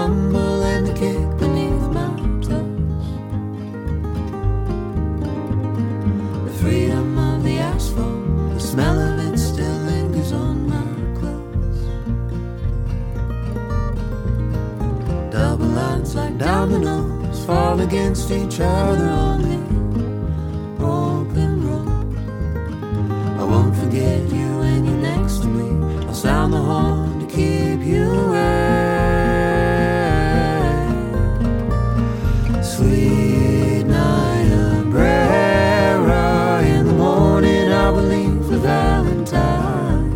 rumble and the kick beneath my toes. The freedom of the asphalt, the smell of it still lingers on my clothes. Double lines like dominoes fall against each other on the open road. I won't forget you when you're next to me. I'll sound the horn to keep you away. Sweet Niobrara, in the morning I will leave for Valentine.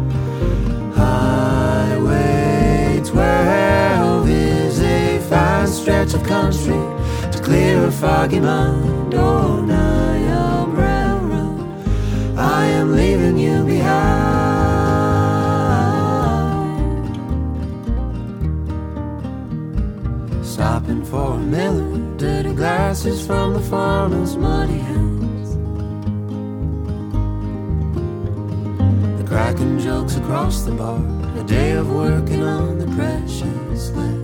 Highway 12 is a fine stretch of country to clear a foggy mind. Oh, Niobrara, I am leaving you behind. Stopping for a miller, dirty glasses from the farmer's muddy hands. The cracking jokes across the bar, a day of working on the precious land.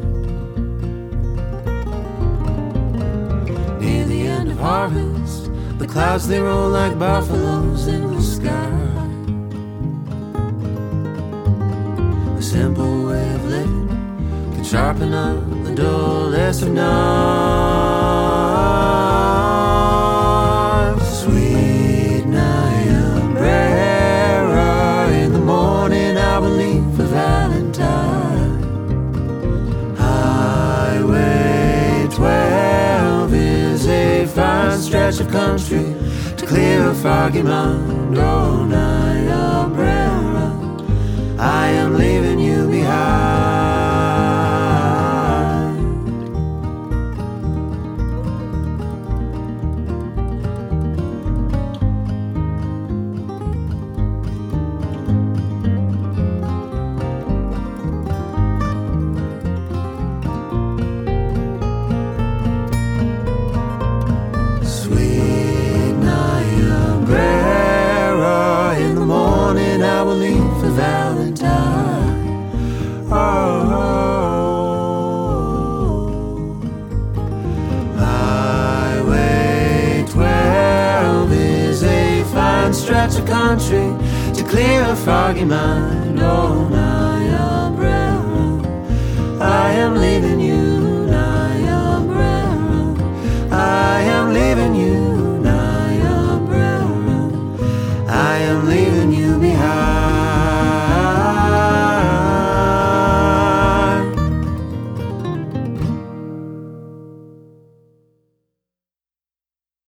Near the end of harvest, the clouds they roll like buffaloes in the sky. A simple way of living can sharpen up the dullest of knives. Sweet Niobrara, in the morning I will leave for Valentine. Highway 12 is a fine stretch of country to clear a foggy mind. Oh, Niobrara, I am leaving you behind. Sweet Niobrara, in the morning I will leave for Valentine. Highway 12 is a fine stretch of country to clear a foggy mind. Oh, Niobrara, I am leaving you